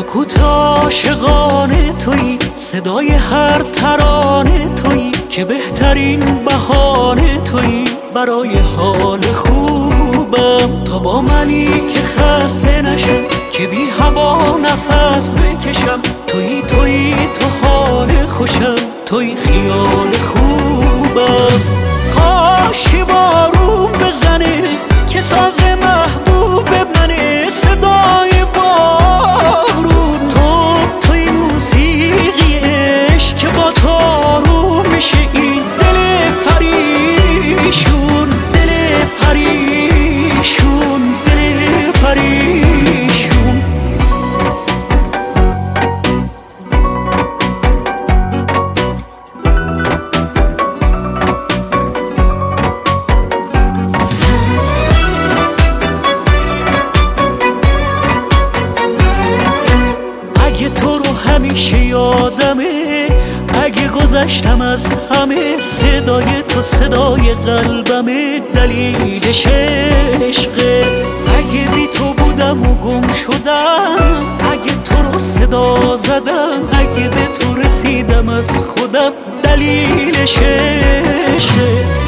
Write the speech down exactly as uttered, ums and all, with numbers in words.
سکوت عاشقانه تویی، صدای هر ترانه تویی، که بهترین بهانه تویی برای حال خوبم. تو با منی که خسته نشم، که بی هوا نفس بکشم. تویی تویی تو حال خوشم، تویی خیال خوبم. کاش که بارون بزنه که ساز محبوب منه، صدای بارون. تو توی موسیقی عشق که با تو آروم میشه این دل پریشون، دل پریشون، دل پریشون. اگه تو رو همیشه یادمه، اگه گذشتم از همه، صدای تو صدای قلبمه، دلیلش عشقه. اگه بی تو بودم و گم شدم، اگه تو رو صدا زدم، اگه به تو رسیدم از خودم، دلیلش عشقه.